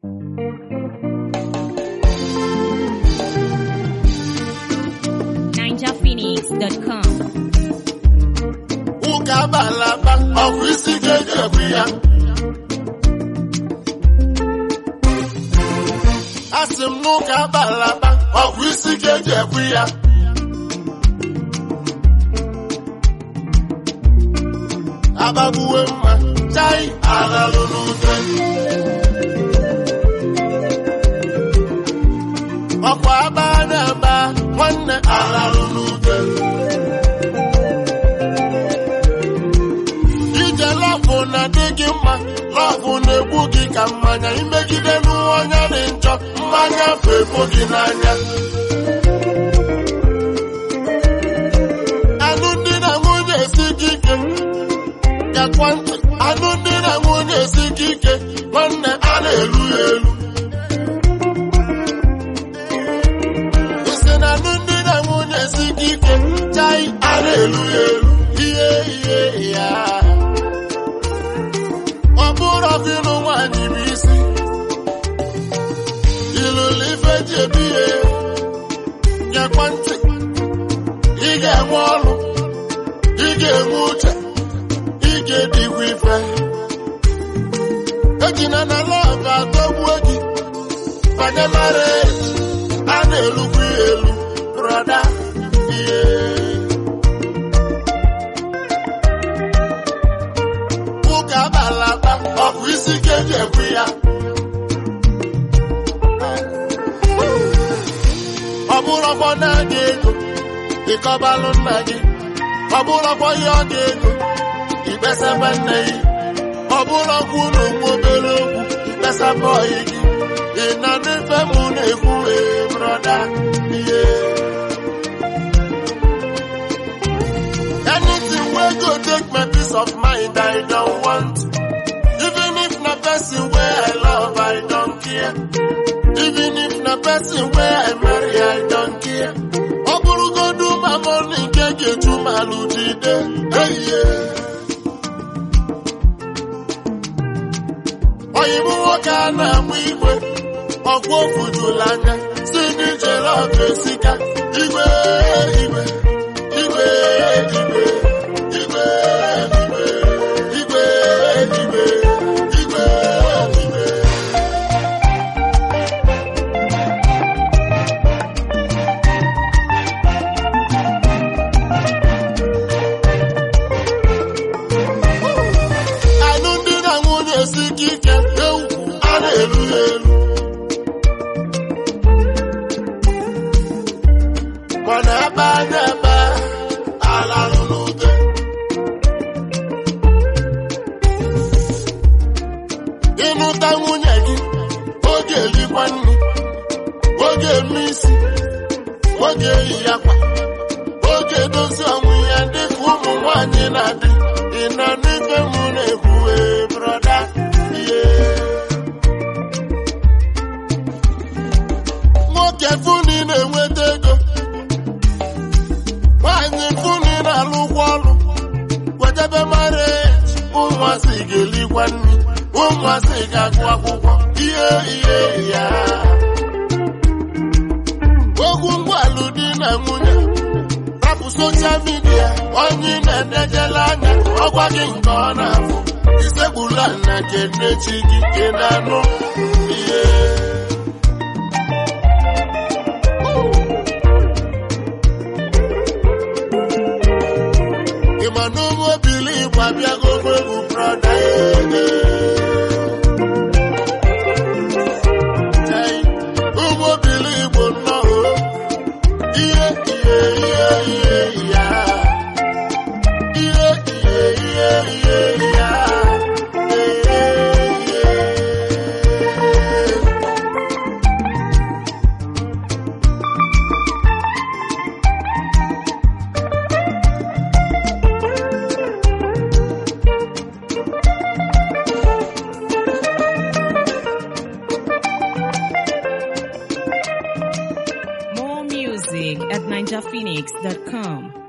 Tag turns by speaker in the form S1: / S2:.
S1: NinjaPhoenix.com.
S2: Ụka balaba ọgwụ isi ga-eji ya. Asị m n'ụka balaba ọgwụ isi ga-eji ya. Ababuwe mma chai alalụ n'ute. Ọkwa aba na-aba nwanne alalụ n'ute. Ije lọfụ na-adị gị mma, lọfụ na-egbu gị ka mmanya. Imegide n'ụwa onye dị njọ, mmanya fefo gị n'anya. Alụmdi na nwunye esi gị ike, yakwa ntị. Alụmdi na nwunye esi gị ike, nwanne a na-elu ya elu. Isi na alụmdi na nwunye esi gị ike, chai a na-elu ya elu. Ihe ya ọ bụrụ ọgịnụ nwaanyị bụ isi ilụlụ ife ji ebi ya nyekwa ntị. Ị ga-enwe ọrụ, ị ga-enwe uche, ị ga-edikwa ife. Ejina na lọv adọgbuo gị banye mara eji a na-elukwa ya elu brọda ihe. Ụka balaba ọgwụ isi ga-eji ekwu ya. Ọ bụrụkwa na-aga ego ịkọbalụ nna gị, ọ bụrụkwa ihe ọ ga-ego ikpesaba nne gị, ọ bụrụkwa unu nwa obere okwu ikpesaba ọyị gị. Ị na n'ife m na-ekwu brọda ihe. Anything wey go take my peace of mind I don't want. Even if na person wey I love I don't care. Even if na person wey I marry I don't care. Ọ bụrụgodu ma money nke ga-eju m alụ jide. Oyibo nwoke a na-amụ igwe ọgwụ ofujula anya si n'ijere ọgụ esika. Igwe igwe igwe igwe igwe igwe igwe igwe igwe igwe. Alụmdi na nwunye esi ike ewu a na-elu ya elu. Mana ebe a na-ebe alalụ n'ute. Ịnụta nwunye gị oge erikwa nri, oge eme isi, oge eyi akwa, oge edozi ọnwụ ya dịka ụmụ nwanyị na-adị. Ị nọ n'ife m na-ekwu brọda ihe. Nwoke funi na-enweta ego, nwaanyị funi na-alụkwa ọrụ. Kwedebe marriage, ụmụasị ga-elikwa nri, ụmụasị ga-agụ akwụkwọ. Ihe ya ogwu ngwalụ di na nwunye rapụ soshal midia. Onye na-edejela anya ọgwa gị nke ọ na-afụ isegbula na kenechi gị ị na-anụ ihe. Ịma na ụmụ obili Igbo abịago egwu brọda ụmụ obili Igbo nnọọ ihe ya ya.
S1: More music at NinjaPhoenix.com.